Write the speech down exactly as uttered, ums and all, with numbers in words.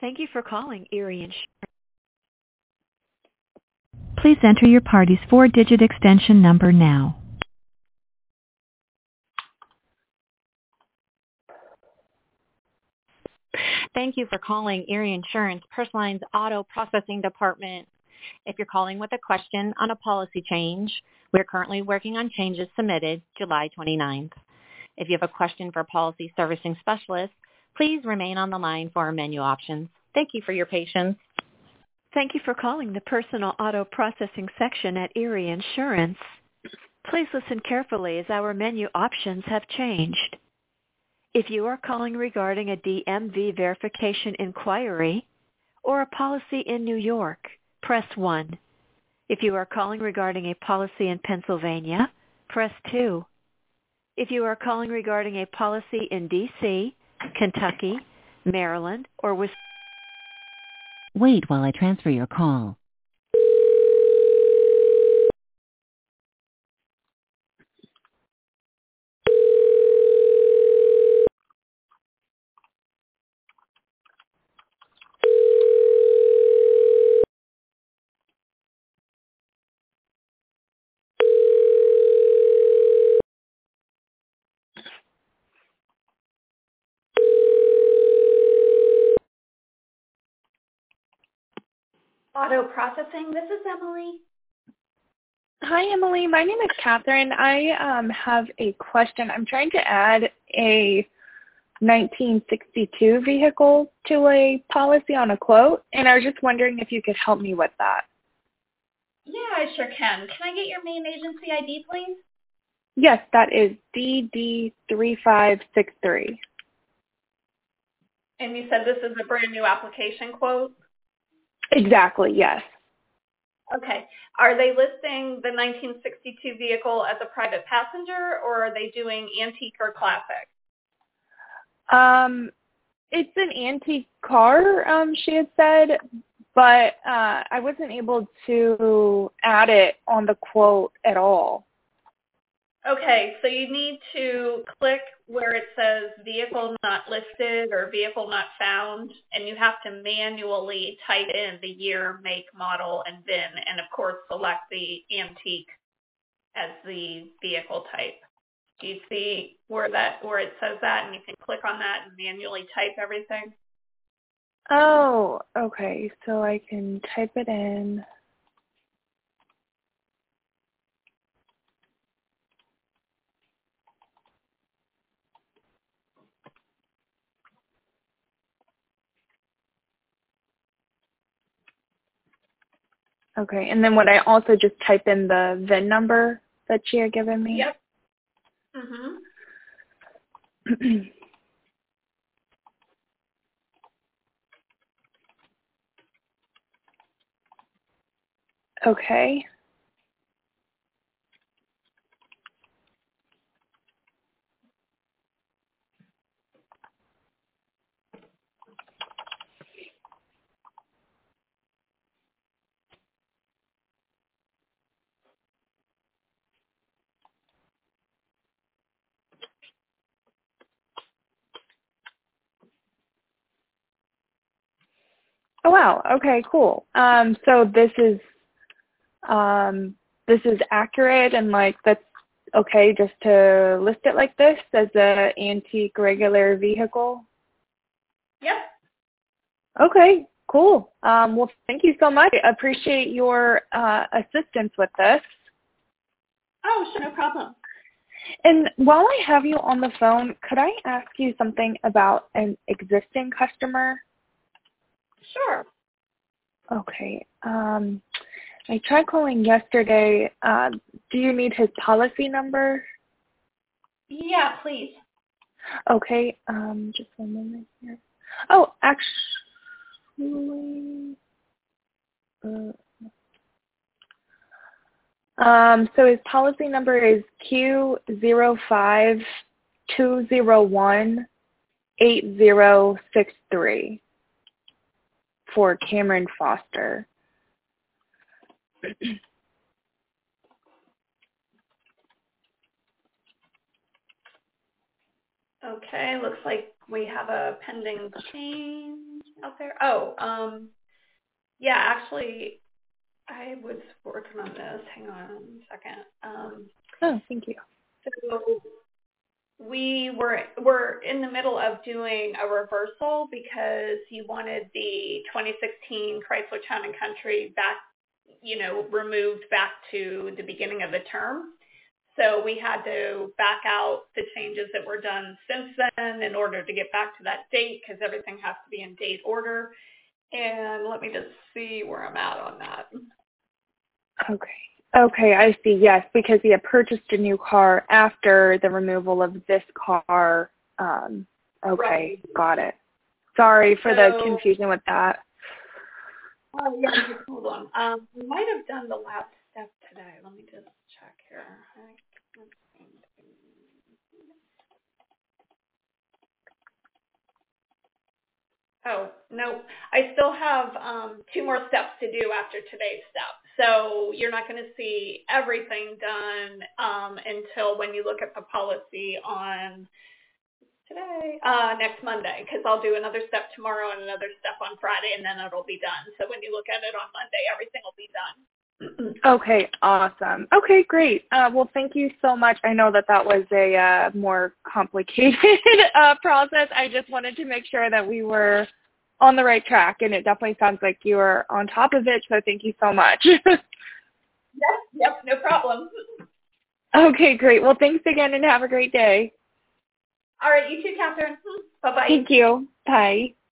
Thank you for calling Erie Insurance. Please enter your party's four-digit extension number now. Thank you for calling Erie Insurance Personal Auto Processing Department. If you're calling with a question on a policy change, we're currently working on changes submitted July twenty-ninth. If you have a question for a policy servicing specialist, please remain on the line for our menu options. Thank you for your patience. Thank you for calling the Personal Auto Processing section at Erie Insurance. Please listen carefully as our menu options have changed. If you are calling regarding a D M V verification inquiry or a policy in New York, press one. If you are calling regarding a policy in Pennsylvania, press two. If you are calling regarding a policy in D C, Kentucky, Maryland, or Wisconsin, Wait while I transfer your call. Auto processing, this is Emily. Hi, Emily. My name is Catherine. I um, have a question. I'm trying to add a nineteen sixty-two vehicle to a policy on a quote, and I was just wondering if you could help me with that. Yeah, I sure can. Can I get your main agency I D, please? Yes, that is D D three five six three. And you said this is a brand new application quote? Exactly, yes. Okay. Are they listing the nineteen sixty-two vehicle as a private passenger, or are they doing antique or classic? Um, it's an antique car, um, she had said, but uh, I wasn't able to add it on the quote at all. Okay, so you need to click where it says vehicle not listed or vehicle not found, and you have to manually type in the year, make, model, and V I N, and of course select the antique as the vehicle type. Do you see where that where it says that, and you can click on that and manually type everything? Oh, okay, so I can type it in. Okay, and then would I also just type in the V I N number that she had given me? Yep. Mhm. Okay. Oh wow. Okay, cool. Um, so this is um, this is accurate, and like that's okay just to list it like this as a antique regular vehicle. Yep. Okay, cool. Um, well, thank you so much. I appreciate your uh, assistance with this. Oh, sure, no problem. And while I have you on the phone, could I ask you something about an existing customer? Sure. Okay. Um, I tried calling yesterday. Uh, do you need his policy number? Yeah, please. Okay. Um, just one moment here. Oh, actually, uh, um, so his policy number is Q zero five two zero one eight zero six three for Cameron Foster. Okay, looks like we have a pending change. out there? Oh, um, yeah, actually, I was working on this. Hang on a second. Um, Oh, thank you. so we were we're in the middle of doing a reversal because you wanted the twenty sixteen Chrysler Town and Country back, you know, removed back to the beginning of the term. So we had to back out the changes that were done since then in order to get back to that date because everything has to be in date order. And let me just see where I'm at on that. Okay. Okay, I see. Yes, because he had purchased a new car after the removal of this car. Um, okay, Right. Got it. Sorry for So, the confusion with that. Oh, yeah, just hold on. Um, we might have done the last step today. Let me just check here. Oh, no. I still have um, two more steps to do after today's step. So you're not going to see everything done um, until when you look at the policy on today, uh, next Monday, because I'll do another step tomorrow and another step on Friday, and then it'll be done. So when you look at it on Monday, everything will be done. Okay, awesome. Okay, great. Uh, well, thank you so much. I know that that was a uh, more complicated uh, process. I just wanted to make sure that we were on the right track, and it definitely sounds like you were on top of it, so thank you so much. Yep, yep, no problem. Okay, great. Well, thanks again, and have a great day. All right, you too, Catherine. Bye-bye. Thank you. Bye.